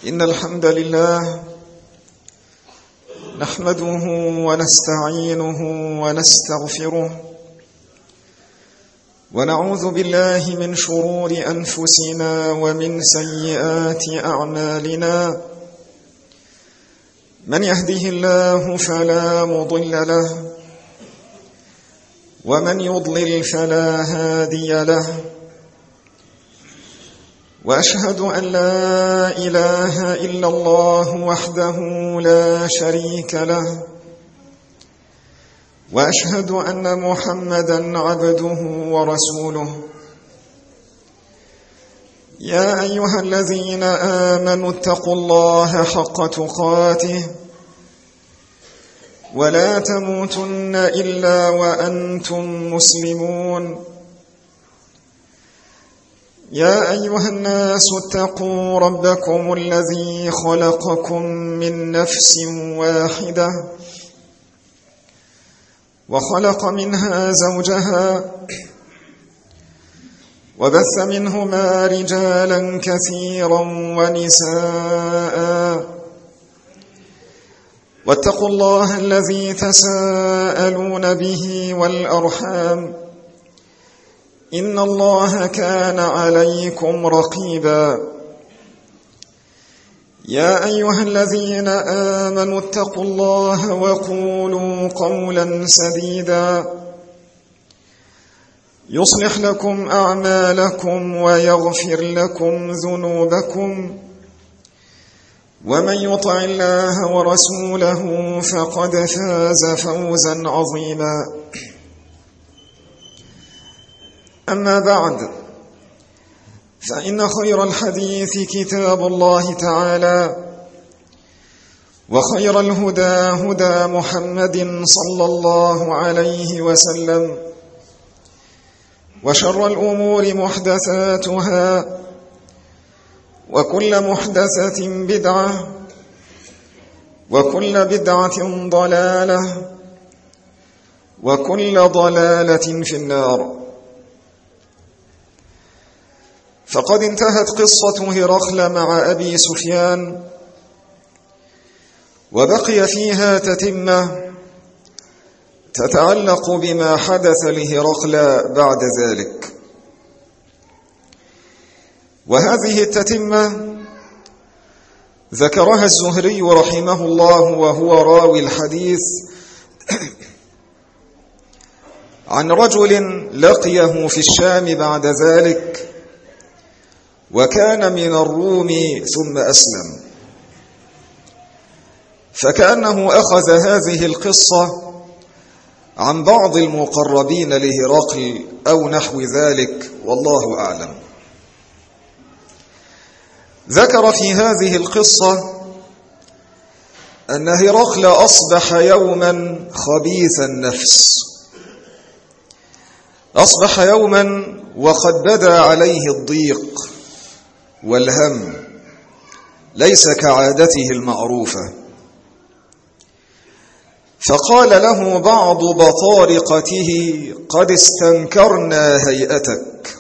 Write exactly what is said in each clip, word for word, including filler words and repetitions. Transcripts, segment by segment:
إن الحمد لله نحمده ونستعينه ونستغفره ونعوذ بالله من شرور أنفسنا ومن سيئات أعمالنا. من يهده الله فلا مضل له ومن يضلل فلا هادي له، وأشهد أن لا إله إلا الله وحده لا شريك له، وأشهد أن محمدًا عبده ورسوله. يا أيها الذين آمنوا اتقوا الله حق تقاته ولا تموتن إلا وأنتم مسلمون. يا أيها الناس اتقوا ربكم الذي خلقكم من نفس واحدة وخلق منها زوجها وبث منهما رجالا كثيرا ونساء، واتقوا الله الذي تساءلون به والأرحام إن الله كان عليكم رقيبا. يا أيها الذين آمنوا اتقوا الله وقولوا قولا سديدا يصلح لكم أعمالكم ويغفر لكم ذنوبكم، ومن يطع الله ورسوله فقد فاز فوزا عظيما. أما بعد، فإن خير الحديث كتاب الله تعالى، وخير الهدى هدى محمد صلى الله عليه وسلم، وشر الأمور محدثاتها، وكل محدثة بدعة، وكل بدعة ضلالة، وكل ضلالة في النار. فقد انتهت قصة هرقل مع أبي سفيان، وبقي فيها تتمة تتعلق بما حدث لهرقل بعد ذلك. وهذه التتمة ذكرها الزهري رحمه الله وهو راوي الحديث عن رجل لقيه في الشام بعد ذلك، وكان من الروم ثم أسلم، فكأنه أخذ هذه القصة عن بعض المقربين لهرقل أو نحو ذلك، والله أعلم. ذكر في هذه القصة أن هرقل أصبح يوما خبيث النفس، أصبح يوما وقد بدا عليه الضيق والهم ليس كعادته المعروفة، فقال له بعض بطارقته: قد استنكرنا هيئتك،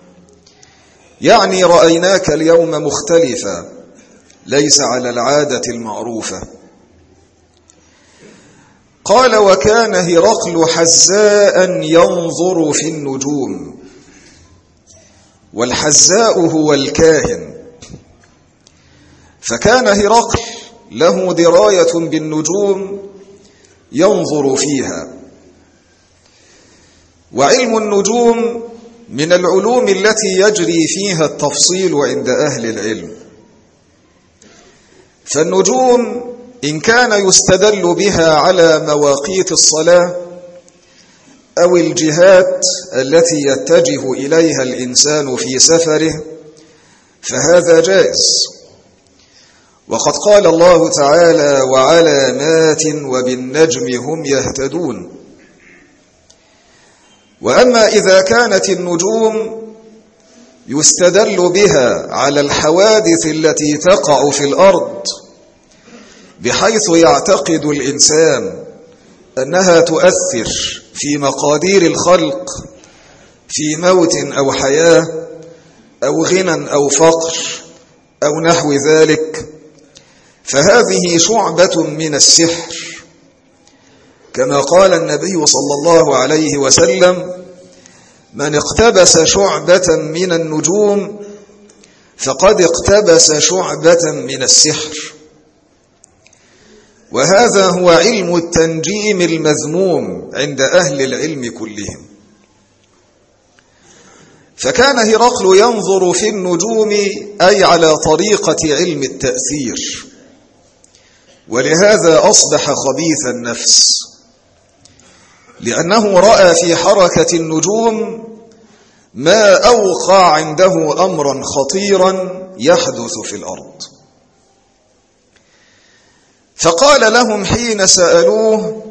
يعني رأيناك اليوم مختلفا ليس على العادة المعروفة. قال: وكان هرقل حزاء ينظر في النجوم، والحزاء هو الكاهن، فكان هرقل له دراية بالنجوم ينظر فيها. وعلم النجوم من العلوم التي يجري فيها التفصيل عند أهل العلم، فالنجوم إن كان يستدل بها على مواقيت الصلاة أو الجهات التي يتجه إليها الإنسان في سفره فهذا جائز. وقد قال الله تعالى: وعلامات وبالنجم هم يهتدون. وأما إذا كانت النجوم يستدل بها على الحوادث التي تقع في الأرض بحيث يعتقد الإنسان أنها تؤثر في مقادير الخلق في موت أو حياة أو غنى أو فقر أو نحو ذلك، فهذه شعبة من السحر، كما قال النبي صلى الله عليه وسلم: من اقتبس شعبة من النجوم فقد اقتبس شعبة من السحر. وهذا هو علم التنجيم المذموم عند أهل العلم كلهم. فكان هرقل ينظر في النجوم أي على طريقة علم التأثير، ولهذا أصبح خبيث النفس، لأنه رأى في حركة النجوم ما أوقع عنده أمرا خطيرا يحدث في الأرض. فقال لهم حين سألوه: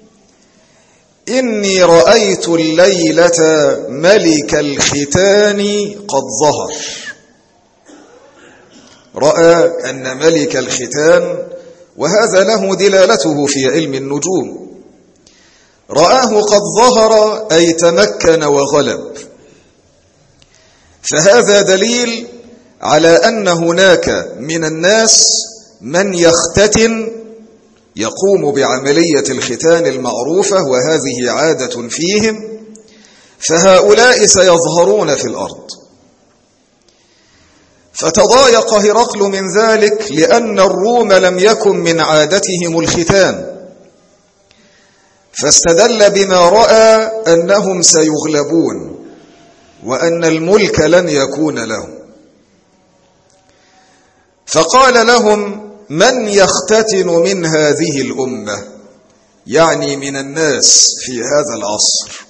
إني رأيت الليلة ملك الختان قد ظهر. رأى أن ملك الختان، وهذا له دلالته في علم النجوم، رآه قد ظهر أي تمكن وغلب. فهذا دليل على أن هناك من الناس من يختتن، يقوم بعملية الختان المعروفة، وهذه عادة فيهم، فهؤلاء سيظهرون في الأرض. فتضايق هرقل من ذلك، لأن الروم لم يكن من عادتهم الختان، فاستدل بما رأى أنهم سيغلبون وأن الملك لن يكون لهم. فقال لهم: من يختتن من هذه الأمة، يعني من الناس في هذا العصر؟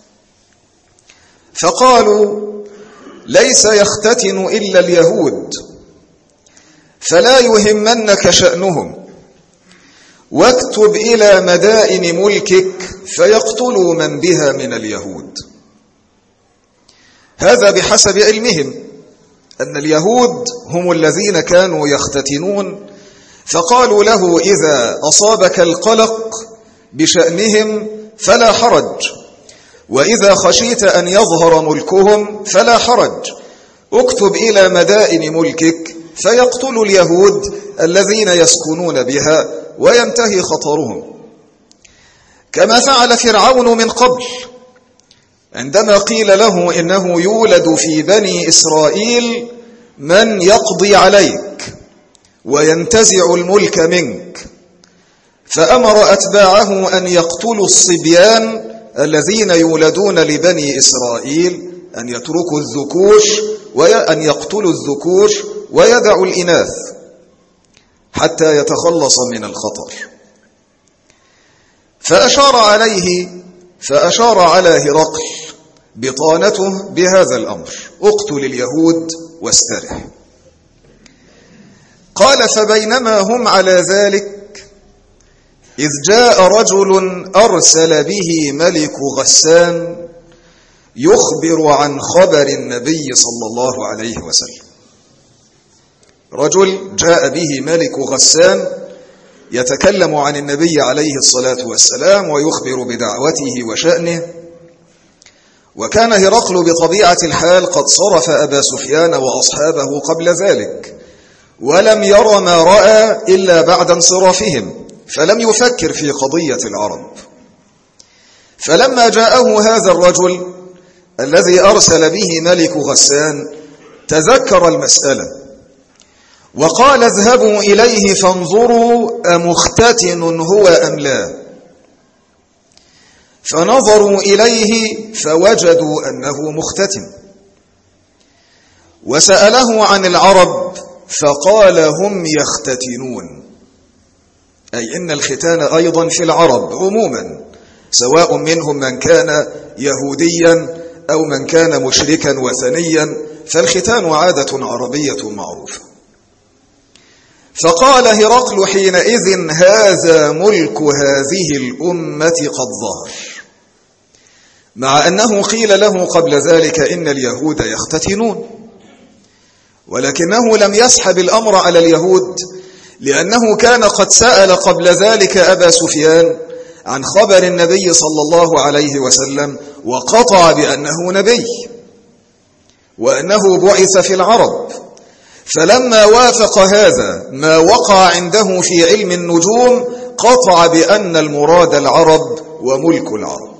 فقالوا: ليس يختتن إلا اليهود، فلا يهمنك شأنهم، واكتب إلى مدائن ملكك فيقتلوا من بها من اليهود. هذا بحسب علمهم أن اليهود هم الذين كانوا يختتنون، فقالوا له: إذا أصابك القلق بشأنهم فلا حرج، وإذا خشيت أن يظهر ملكهم فلا حرج، اكتب إلى مدائن ملكك فيقتل اليهود الذين يسكنون بها وينتهي خطرهم، كما فعل فرعون من قبل عندما قيل له إنه يولد في بني إسرائيل من يقضي عليك وينتزع الملك منك، فأمر أتباعه أن يقتلوا الصبيان الذين يولدون لبني إسرائيل، أن يتركوا الذكور وأن يقتلوا الذكور ويدعوا الإناث حتى يتخلص من الخطر. فأشار عليه فأشار على هرقل بطانته بهذا الأمر: اقتل اليهود واسترح. قال: فبينما هم على ذلك إذ جاء رجل أرسل به ملك غسان يخبر عن خبر النبي صلى الله عليه وسلم. رجل جاء به ملك غسان يتكلم عن النبي عليه الصلاة والسلام ويخبر بدعوته وشأنه. وكان هرقل بطبيعة الحال قد صرف أبا سفيان وأصحابه قبل ذلك، ولم ير ما رأى إلا بعد انصرافهم، فلم يفكر في قضية العرب. فلما جاءه هذا الرجل الذي أرسل به ملك غسان تذكر المسألة، وقال: اذهبوا إليه فانظروا أمختتن هو أم لا. فنظروا إليه فوجدوا أنه مختتن، وسأله عن العرب فقال: هم يختتنون، أي إن الختان أيضا في العرب عموما، سواء منهم من كان يهوديا أو من كان مشركا وثنيا، فالختان عادة عربية معروفة. فقال هرقل حينئذ: هذا ملك هذه الأمة قد ظهر، مع أنه قيل له قبل ذلك إن اليهود يختتنون، ولكنه لم يسحب الأمر على اليهود، لأنه كان قد سأل قبل ذلك أبا سفيان عن خبر النبي صلى الله عليه وسلم، وقطع بأنه نبي وأنه بعث في العرب، فلما وافق هذا ما وقع عنده في علم النجوم قطع بأن المراد العرب وملك العرب.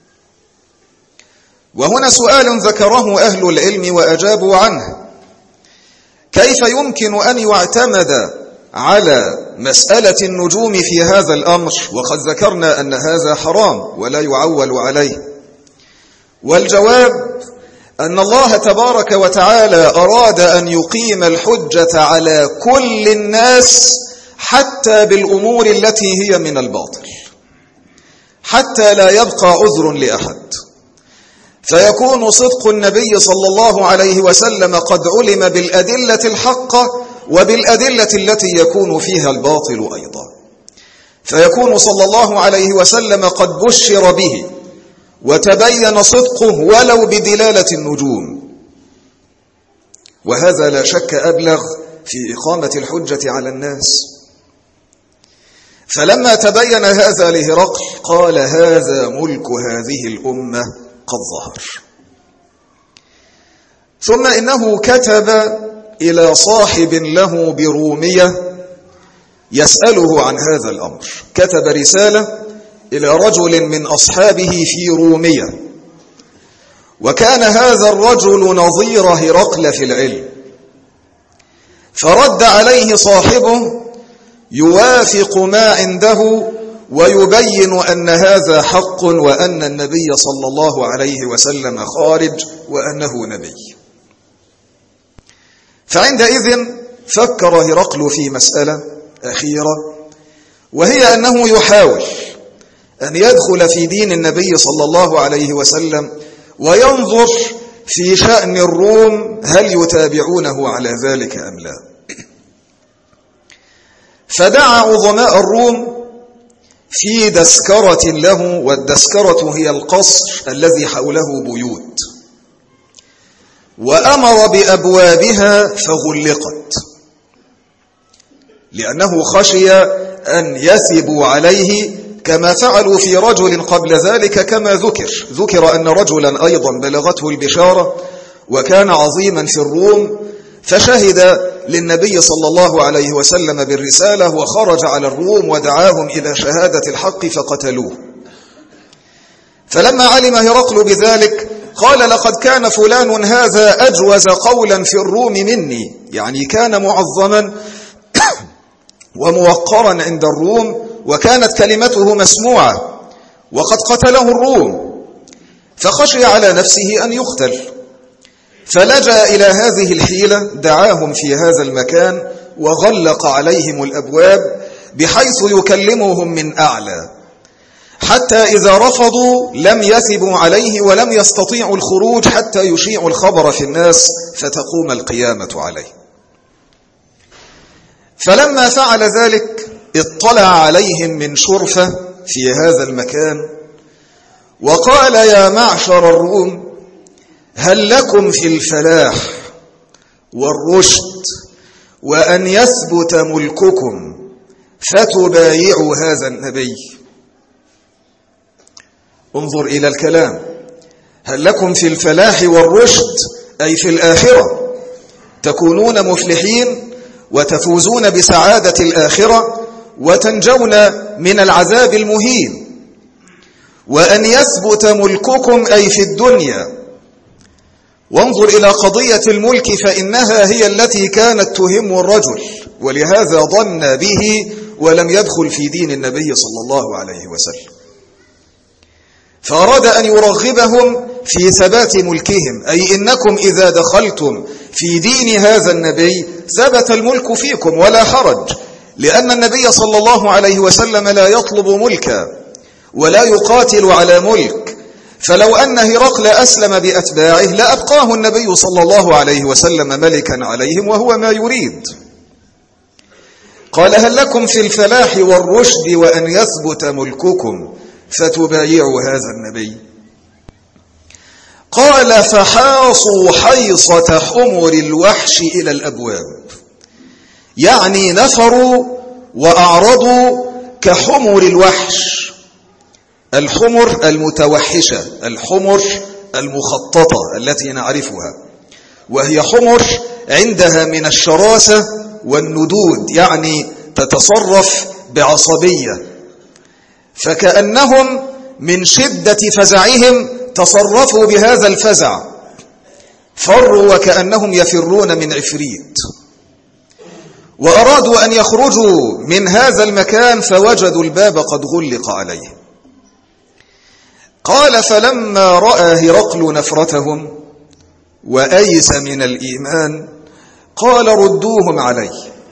وهنا سؤال ذكره أهل العلم وأجابوا عنه: كيف يمكن أن يعتمد على مسألة النجوم في هذا الأمر وقد ذكرنا أن هذا حرام ولا يعول عليه؟ والجواب أن الله تبارك وتعالى أراد أن يقيم الحجة على كل الناس حتى بالأمور التي هي من الباطل، حتى لا يبقى عذر لأحد، فيكون صدق النبي صلى الله عليه وسلم قد علم بالأدلة الحقة وبالأدلة التي يكون فيها الباطل أيضا، فيكون صلى الله عليه وسلم قد بشر به وتبين صدقه ولو بدلالة النجوم، وهذا لا شك أبلغ في إقامة الحجة على الناس. فلما تبين هذا لهرقل قال: هذا ملك هذه الأمة قد ظهر. ثم إنه كتب إلى صاحب له برومية يسأله عن هذا الأمر، كتب رسالة إلى رجل من أصحابه في رومية، وكان هذا الرجل نظير هرقل في العلم، فرد عليه صاحبه يوافق ما عنده ويبين أن هذا حق وأن النبي صلى الله عليه وسلم خارج وأنه نبي. فعندئذ فكر هرقل في مسألة أخيرة، وهي أنه يحاول أن يدخل في دين النبي صلى الله عليه وسلم وينظر في شأن الروم هل يتابعونه على ذلك أم لا. فدعا عظماء الروم في دسكرة له، والدسكرة هي القصر الذي حوله بيوت، وأمر بأبوابها فغلقت، لأنه خشي أن يثبوا عليه كما فعلوا في رجل قبل ذلك، كما ذكر ذكر أن رجلا أيضا بلغته البشارة وكان عظيما في الروم، فشهد للنبي صلى الله عليه وسلم بالرسالة وخرج على الروم ودعاهم إلى شهادة الحق فقتلوه. فلما علم هرقل بذلك قال: لقد كان فلان هذا أجوز قولا في الروم مني، يعني كان معظما وموقرا عند الروم وكانت كلمته مسموعة، وقد قتله الروم، فخشي على نفسه أن يقتل، فلجأ إلى هذه الحيلة، دعاهم في هذا المكان وغلق عليهم الأبواب بحيث يكلمهم من أعلى، حتى إذا رفضوا لم يثبوا عليه ولم يستطيعوا الخروج حتى يشيعوا الخبر في الناس فتقوم القيامة عليه. فلما فعل ذلك اطلع عليهم من شرفة في هذا المكان وقال: يا معشر الروم، هل لكم في الفلاح والرشد وأن يثبت ملككم فتبايعوا هذا النبي؟ انظر إلى الكلام، هل لكم في الفلاح والرشد أي في الآخرة، تكونون مفلحين وتفوزون بسعادة الآخرة وتنجون من العذاب المهين، وأن يثبت ملككم أي في الدنيا. وانظر إلى قضية الملك فإنها هي التي كانت تهم الرجل، ولهذا ظن به ولم يدخل في دين النبي صلى الله عليه وسلم، فأراد أن يرغبهم في ثبات ملكهم، أي إنكم إذا دخلتم في دين هذا النبي ثبت الملك فيكم ولا حرج، لأن النبي صلى الله عليه وسلم لا يطلب ملكا ولا يقاتل على ملك، فلو أن هرقل أسلم بأتباعه لأبقاه النبي صلى الله عليه وسلم ملكا عليهم وهو ما يريد. قال: هل لكم في الفلاح والرشد وأن يثبت ملككم فتبايعوا هذا النبي؟ قال: فحاصوا حيصة حمر الوحش إلى الأبواب، يعني نفروا وأعرضوا كحمر الوحش، الحمر المتوحشة، الحمر المخططة التي نعرفها، وهي حمر عندها من الشراسة والندود، يعني تتصرف بعصبية، فكأنهم من شدة فزعهم تصرفوا بهذا الفزع، فروا وكأنهم يفرون من عفريت، وأرادوا أن يخرجوا من هذا المكان فوجدوا الباب قد غلق عليه. قال: فلما رأى هرقل نفرتهم وأيس من الإيمان قال: ردوهم علي.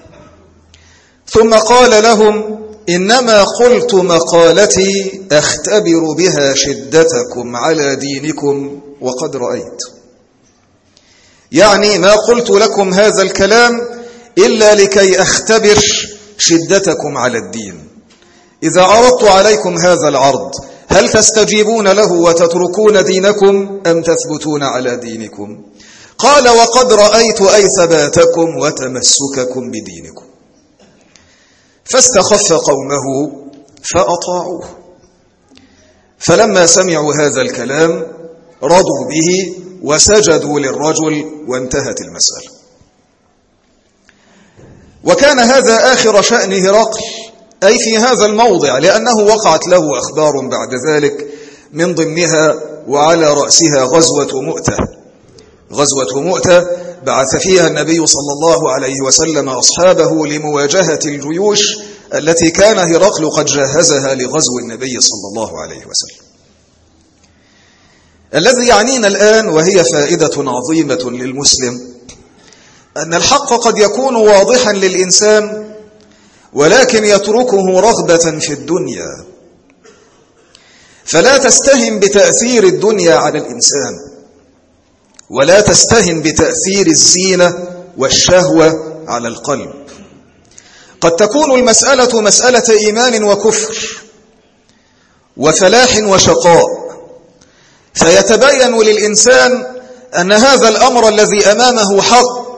ثم قال لهم: إنما قلت مقالتي أختبر بها شدتكم على دينكم وقد رأيت. يعني ما قلت لكم هذا الكلام إلا لكي أختبر شدتكم على الدين. إذا عرضت عليكم هذا العرض هل تستجيبون له وتتركون دينكم أم تثبتون على دينكم؟ قال: وقد رأيت أي ثباتكم وتمسككم بدينكم. فاستخف قومه فأطاعوه. فلما سمعوا هذا الكلام رضوا به وسجدوا للرجل وانتهت المسألة. وكان هذا آخر شأن هرقل، أي في هذا الموضع، لأنه وقعت له أخبار بعد ذلك، من ضمنها وعلى رأسها غزوة مؤتة. غزوة مؤتة بعث فيها النبي صلى الله عليه وسلم أصحابه لمواجهة الجيوش التي كان هرقل قد جهزها لغزو النبي صلى الله عليه وسلم. الذي يعنينا الآن وهي فائدة عظيمة للمسلم، أن الحق قد يكون واضحا للإنسان ولكن يتركه رغبة في الدنيا، فلا تستهن بتأثير الدنيا على الإنسان، ولا تستهن بتأثير الزينة والشهوة على القلب. قد تكون المسألة مسألة إيمان وكفر وفلاح وشقاء، فيتبين للإنسان أن هذا الأمر الذي أمامه حق،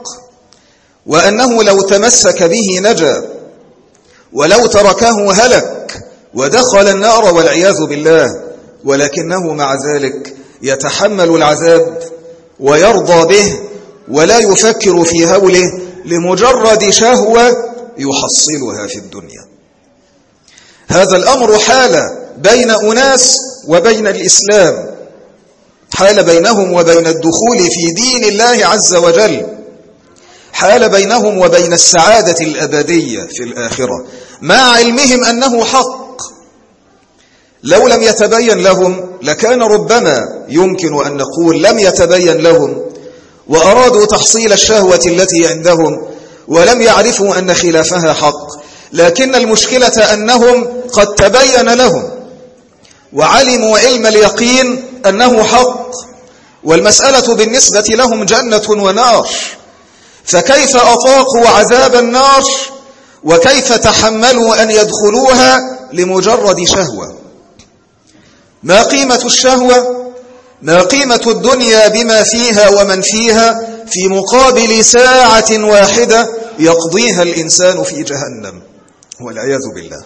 وأنه لو تمسك به نجا، ولو تركه هلك ودخل النار والعياذ بالله، ولكنه مع ذلك يتحمل العذاب ويرضى به ولا يفكر في هوله لمجرد شهوة يحصلها في الدنيا. هذا الأمر حال بين أناس وبين الإسلام، حال بينهم وبين الدخول في دين الله عز وجل، حال بينهم وبين السعادة الأبدية في الآخرة، مع علمهم أنه حق. لو لم يتبين لهم لكان ربما يمكن أن نقول لم يتبين لهم وأرادوا تحصيل الشهوة التي عندهم ولم يعرفوا أن خلافها حق، لكن المشكلة أنهم قد تبين لهم وعلموا علم اليقين أنه حق، والمسألة بالنسبة لهم جنة ونار، فكيف أطاقوا عذاب النار وكيف تحملوا أن يدخلوها لمجرد شهوة؟ ما قيمة الشهوة؟ ما قيمة الدنيا بما فيها ومن فيها في مقابل ساعة واحدة يقضيها الإنسان في جهنم والعياذ بالله؟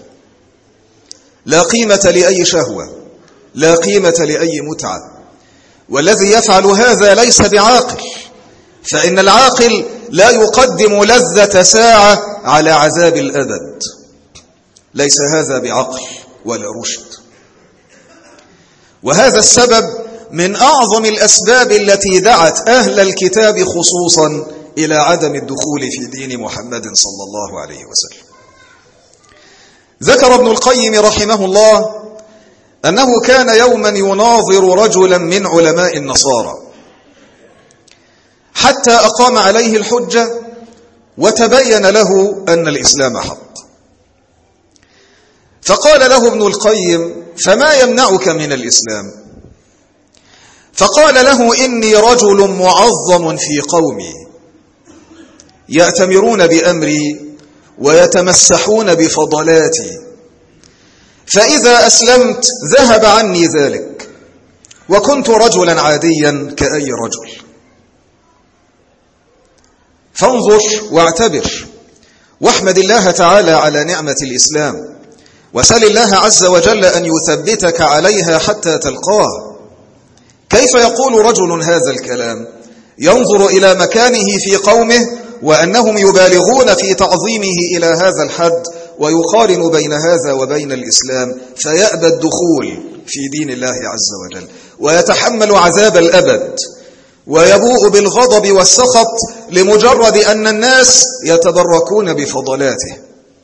لا قيمة لأي شهوة، لا قيمة لأي متعة. والذي يفعل هذا ليس بعاقل، فإن العاقل لا يقدم لذة ساعة على عذاب الأبد. ليس هذا بعقل ولا رشد. وهذا السبب من أعظم الأسباب التي دعت أهل الكتاب خصوصا إلى عدم الدخول في دين محمد صلى الله عليه وسلم. ذكر ابن القيم رحمه الله أنه كان يوما يناظر رجلا من علماء النصارى حتى أقام عليه الحجة وتبين له أن الإسلام حق. فقال له ابن القيم: فما يمنعك من الإسلام؟ فقال له: إني رجل معظم في قومي يأتمرون بأمري ويتمسحون بفضلاتي، فإذا أسلمت ذهب عني ذلك وكنت رجلا عاديا كأي رجل. فانظر واعتبر واحمد الله تعالى على نعمة الإسلام، وسل الله عز وجل أن يثبتك عليها حتى تلقاه. كيف يقول رجل هذا الكلام؟ ينظر إلى مكانه في قومه وأنهم يبالغون في تعظيمه إلى هذا الحد، ويقارن بين هذا وبين الإسلام فيأبى الدخول في دين الله عز وجل، ويتحمل عذاب الأبد، ويبوء بالغضب والسخط لمجرد أن الناس يتبركون بفضلاته.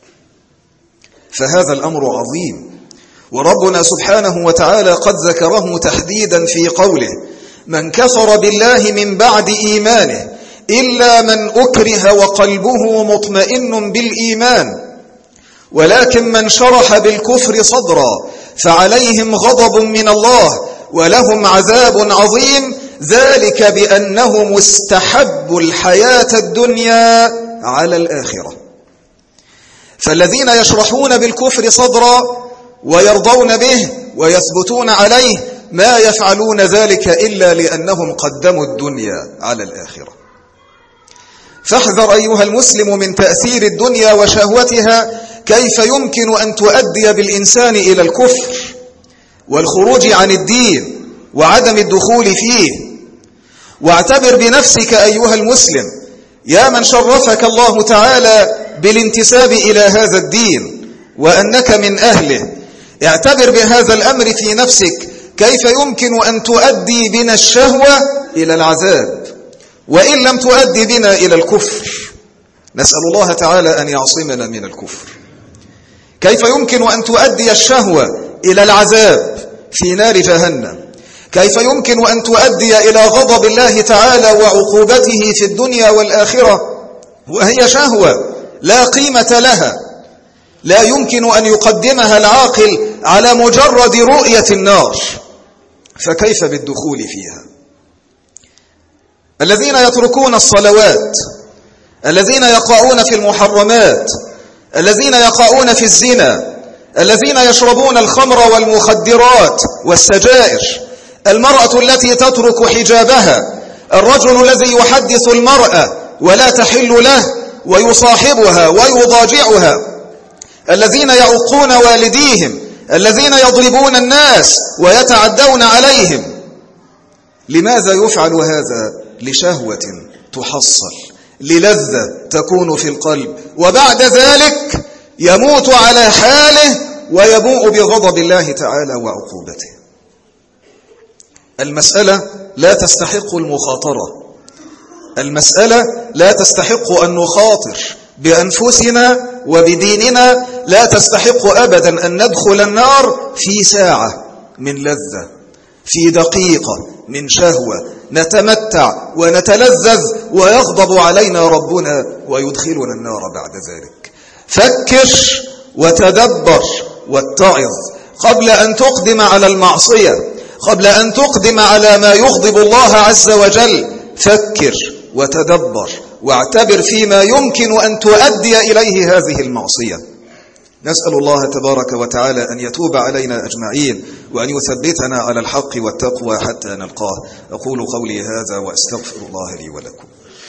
فهذا الأمر عظيم، وربنا سبحانه وتعالى قد ذكره تحديدا في قوله: من كفر بالله من بعد إيمانه إلا من أكره وقلبه مطمئن بالإيمان، ولكن من شرح بالكفر صدرا فعليهم غضب من الله ولهم عذاب عظيم، ذلك بأنهم استحبوا الحياة الدنيا على الآخرة. فالذين يشرحون بالكفر صدرا ويرضون به ويثبتون عليه ما يفعلون ذلك إلا لأنهم قدموا الدنيا على الآخرة. فاحذر أيها المسلم من تأثير الدنيا وشهوتها، كيف يمكن أن تؤدي بالإنسان إلى الكفر والخروج عن الدين وعدم الدخول فيه. واعتبر بنفسك أيها المسلم يا من شرفك الله تعالى بالانتساب إلى هذا الدين وأنك من أهله، اعتبر بهذا الأمر في نفسك، كيف يمكن أن تؤدي بنا الشهوة إلى العذاب وإن لم تؤدي بنا إلى الكفر. نسأل الله تعالى أن يعصمنا من الكفر. كيف يمكن أن تؤدي الشهوة إلى العذاب في نار جهنم؟ كيف يمكن أن تؤدي إلى غضب الله تعالى وعقوبته في الدنيا والآخرة وهي شهوة لا قيمة لها، لا يمكن أن يقدمها العاقل على مجرد رؤية النار، فكيف بالدخول فيها؟ الذين يتركون الصلوات، الذين يقعون في المحرمات، الذين يقعون في الزنا، الذين يشربون الخمر والمخدرات والسجائر، المرأة التي تترك حجابها، الرجل الذي يحدث المرأة ولا تحل له ويصاحبها ويضاجعها، الذين يعقون والديهم، الذين يضربون الناس ويتعدون عليهم. لماذا يفعل هذا؟ لشهوة تحصل، للذة تكون في القلب، وبعد ذلك يموت على حاله ويبوء بغضب الله تعالى وعقوبته. المسألة لا تستحق المخاطرة، المسألة لا تستحق أن نخاطر بأنفسنا وبديننا، لا تستحق أبدا أن ندخل النار في ساعة من لذة، في دقيقة من شهوة، نتمتع ونتلذذ ويغضب علينا ربنا ويدخلنا النار بعد ذلك. فكر وتدبر واتعظ قبل أن تقدم على المعصية، قبل أن تقدم على ما يغضب الله عز وجل. فكر وتدبر واعتبر فيما يمكن أن تؤدي إليه هذه المعصية. نسأل الله تبارك وتعالى أن يتوب علينا أجمعين وأن يثبتنا على الحق والتقوى حتى نلقاه. أقول قولي هذا وأستغفر الله لي ولكم.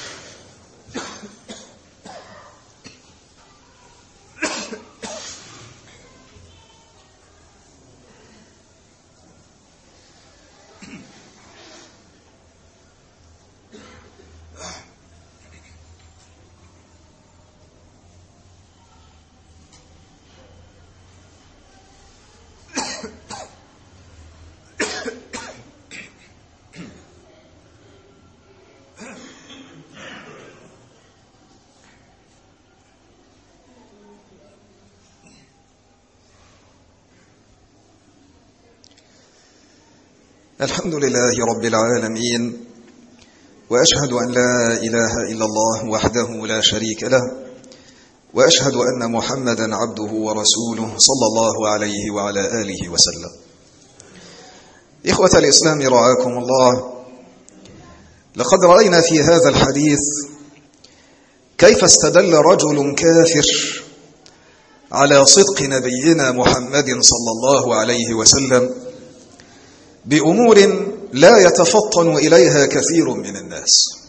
الحمد لله رب العالمين، وأشهد أن لا إله إلا الله وحده لا شريك له، وأشهد أن محمدا عبده ورسوله صلى الله عليه وعلى آله وسلم. إخوة الإسلام رعاكم الله، لقد رأينا في هذا الحديث كيف استدل رجل كافر على صدق نبينا محمد صلى الله عليه وسلم بأمور لا يتفطن إليها كثير من الناس.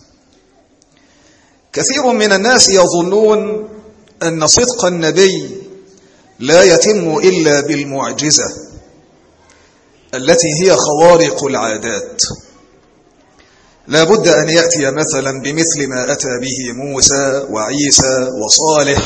كثير من الناس يظنون أن صدق النبي لا يتم إلا بالمعجزة التي هي خوارق العادات. لا بد أن يأتي مثلا بمثل ما أتى به موسى وعيسى وصالح،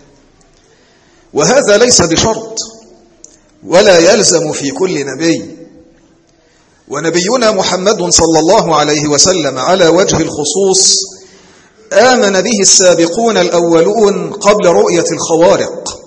وهذا ليس بشرط ولا يلزم في كل نبي. ونبينا محمد صلى الله عليه وسلم على وجه الخصوص آمن به السابقون الأولون قبل رؤية الخوارق.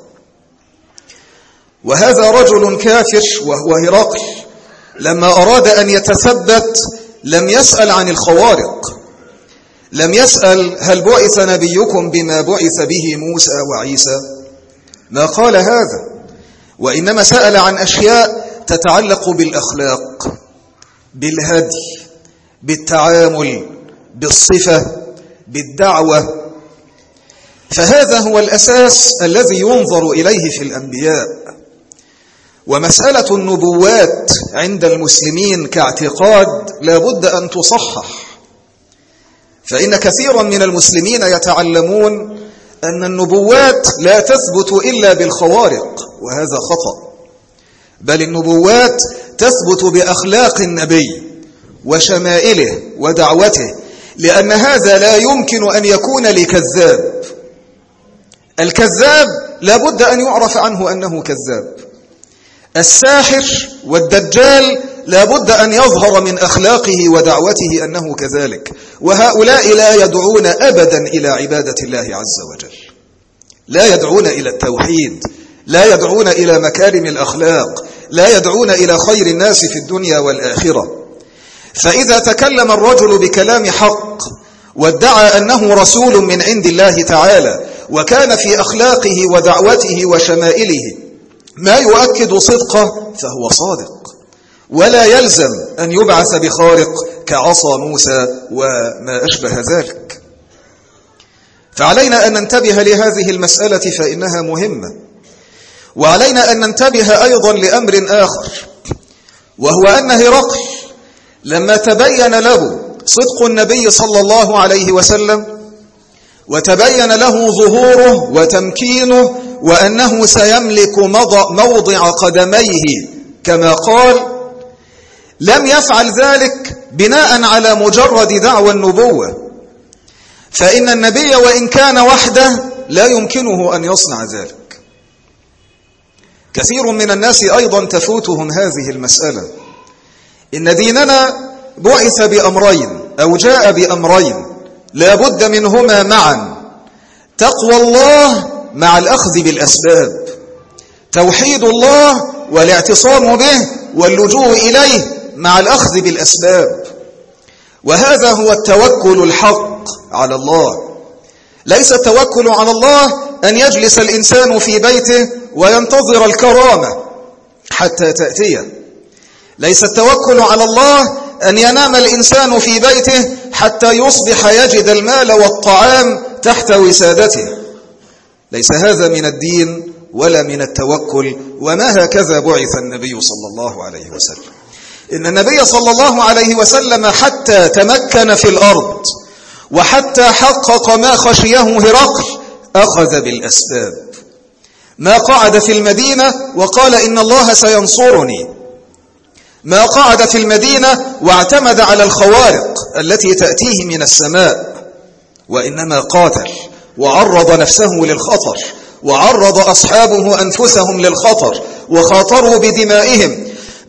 وهذا رجل كافر وهو هرقل لما أراد أن يتثبت لم يسأل عن الخوارق، لم يسأل هل بعث نبيكم بما بعث به موسى وعيسى، ما قال هذا، وإنما سأل عن أشياء تتعلق بالأخلاق، بالهدي، بالتعامل، بالصفة، بالدعوة. فهذا هو الأساس الذي ينظر إليه في الأنبياء. ومسألة النبوات عند المسلمين كاعتقاد لا بد أن تصحح، فإن كثيرا من المسلمين يتعلمون أن النبوات لا تثبت إلا بالخوارق، وهذا خطأ، بل النبوات تثبت بأخلاق النبي وشمائله ودعوته، لأن هذا لا يمكن أن يكون لكذاب. الكذاب لا بد أن يعرف عنه أنه كذاب. الساحر والدجال لا بد أن يظهر من أخلاقه ودعوته أنه كذلك. وهؤلاء لا يدعون أبدا إلى عبادة الله عز وجل، لا يدعون إلى التوحيد، لا يدعون إلى مكارم الأخلاق، لا يدعون إلى خير الناس في الدنيا والآخرة. فإذا تكلم الرجل بكلام حق وادعى أنه رسول من عند الله تعالى وكان في أخلاقه ودعوته وشمائله ما يؤكد صدقه فهو صادق، ولا يلزم أن يبعث بخارق كعصا موسى وما أشبه ذلك. فعلينا أن ننتبه لهذه المسألة فإنها مهمة. وعلينا أن ننتبه أيضا لأمر آخر، وهو أن هرقل لما تبين له صدق النبي صلى الله عليه وسلم وتبين له ظهوره وتمكينه وأنه سيملك موضع قدميه كما قال، لم يفعل ذلك بناء على مجرد دعوى النبوة، فإن النبي وإن كان وحده لا يمكنه أن يصنع ذلك. كثير من الناس أيضا تفوتهم هذه المسألة. إن ديننا بعث بأمرين أو جاء بأمرين لا بد منهما معا: تقوى الله مع الأخذ بالأسباب، توحيد الله والاعتصام به واللجوء إليه مع الأخذ بالأسباب. وهذا هو التوكل الحق على الله. ليس التوكل على الله أن يجلس الإنسان في بيته وينتظر الكرامة حتى تأتيه. ليس التوكل على الله أن ينام الإنسان في بيته حتى يصبح يجد المال والطعام تحت وسادته. ليس هذا من الدين ولا من التوكل، وما هكذا بعث النبي صلى الله عليه وسلم. إن النبي صلى الله عليه وسلم حتى تمكن في الأرض وحتى حقق ما خشيه هرقل أخذ بالأسباب. ما قعد في المدينة وقال إن الله سينصرني، ما قعد في المدينة واعتمد على الخوارق التي تأتيه من السماء، وإنما قاتل وعرض نفسه للخطر، وعرض أصحابه أنفسهم للخطر، وخاطروا بدمائهم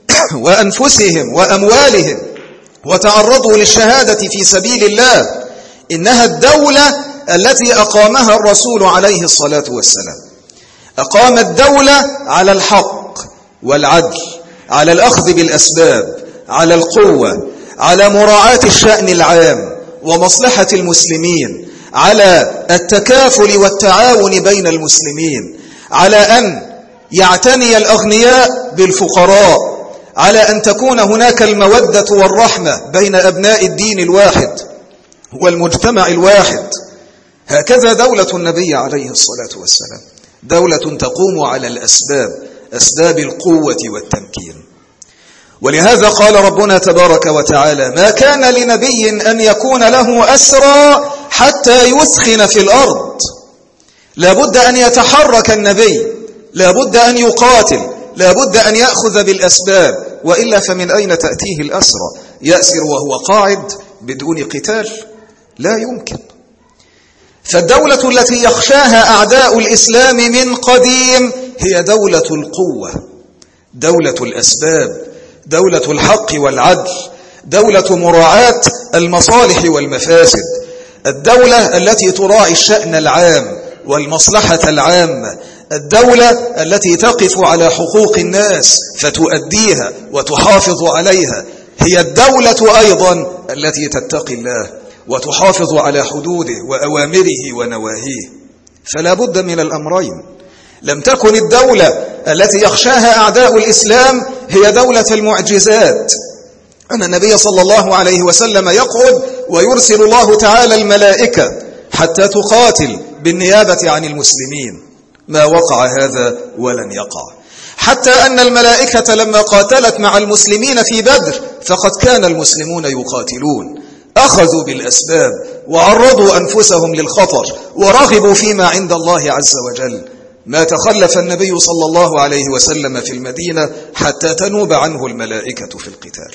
وأنفسهم وأموالهم، وتعرضوا للشهادة في سبيل الله. إنها الدولة التي أقامها الرسول عليه الصلاة والسلام. أقام الدولة على الحق والعدل، على الأخذ بالأسباب، على القوة، على مراعاة الشأن العام ومصلحة المسلمين، على التكافل والتعاون بين المسلمين، على أن يعتني الأغنياء بالفقراء، على أن تكون هناك المودة والرحمة بين أبناء الدين الواحد والمجتمع الواحد. هكذا دولة النبي عليه الصلاة والسلام، دولة تقوم على الأسباب، أسباب القوة والتمكين. ولهذا قال ربنا تبارك وتعالى: ما كان لنبي أن يكون له أسرى حتى يثخن في الأرض. لابد أن يتحرك النبي، لابد أن يقاتل، لابد أن يأخذ بالأسباب، وإلا فمن أين تأتيه الأسرى؟ يأسر وهو قاعد، بدون قتال؟ لا يمكن. فالدولة التي يخشاها أعداء الإسلام من قديم هي دولة القوة، دولة الأسباب، دولة الحق والعدل، دولة مراعاة المصالح والمفاسد، الدولة التي تراعي الشأن العام والمصلحة العامة، الدولة التي تقف على حقوق الناس فتؤديها وتحافظ عليها، هي الدولة أيضا التي تتقي الله وتحافظ على حدوده وأوامره ونواهيه. فلا بد من الأمرين. لم تكن الدولة التي يخشاها أعداء الإسلام هي دولة المعجزات، أن النبي صلى الله عليه وسلم يقعد ويرسل الله تعالى الملائكة حتى تقاتل بالنيابة عن المسلمين. ما وقع هذا ولن يقع. حتى أن الملائكة لما قاتلت مع المسلمين في بدر فقد كان المسلمون يقاتلون، أخذوا بالأسباب وعرضوا أنفسهم للخطر ورغبوا فيما عند الله عز وجل. ما تخلف النبي صلى الله عليه وسلم في المدينة حتى تنوب عنه الملائكة في القتال.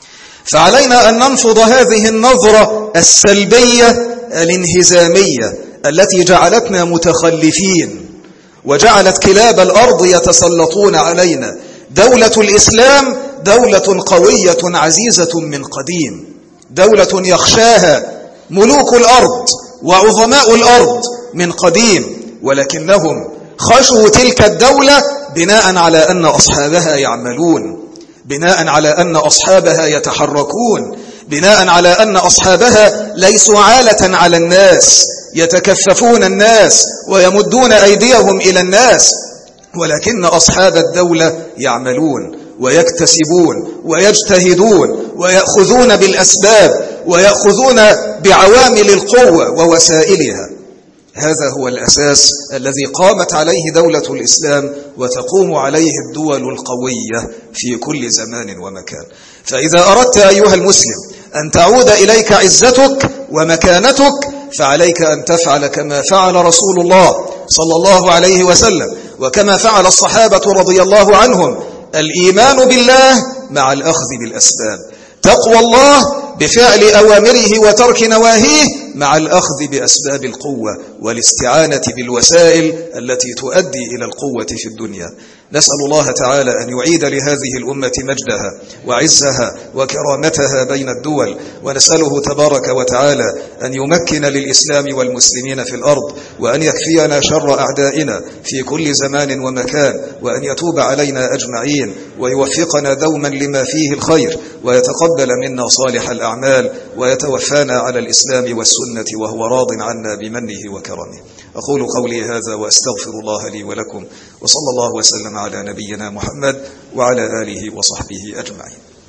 فعلينا أن ننفض هذه النظرة السلبية الانهزامية التي جعلتنا متخلفين وجعلت كلاب الأرض يتسلطون علينا. دولة الإسلام دولة قوية عزيزة من قديم، دولة يخشاها ملوك الأرض وعظماء الأرض من قديم، ولكنهم خشوا تلك الدولة بناء على أن أصحابها يعملون، بناء على أن أصحابها يتحركون، بناء على أن أصحابها ليسوا عالة على الناس يتكففون الناس ويمدون أيديهم إلى الناس، ولكن أصحاب الدولة يعملون ويكتسبون ويجتهدون ويأخذون بالأسباب ويأخذون بعوامل القوة ووسائلها. هذا هو الأساس الذي قامت عليه دولة الإسلام وتقوم عليه الدول القوية في كل زمان ومكان. فإذا أردت أيها المسلم أن تعود إليك عزتك ومكانتك فعليك أن تفعل كما فعل رسول الله صلى الله عليه وسلم وكما فعل الصحابة رضي الله عنهم: الإيمان بالله مع الأخذ بالأسباب، تقوى الله بفعل أوامره وترك نواهيه مع الأخذ بأسباب القوة والاستعانة بالوسائل التي تؤدي إلى القوة في الدنيا. نسأل الله تعالى أن يعيد لهذه الأمة مجدها وعزها وكرامتها بين الدول، ونسأله تبارك وتعالى أن يمكن للإسلام والمسلمين في الأرض، وأن يكفينا شر أعدائنا في كل زمان ومكان، وأن يتوب علينا أجمعين ويوفقنا دوما لما فيه الخير، ويتقبل منا صالح الأعمال، ويتوفانا على الإسلام والسنة وهو راض عنا بمنه وكرمه. أقول قولي هذا وأستغفر الله لي ولكم، وصلى الله وسلم على نبينا محمد وعلى آله وصحبه أجمعين.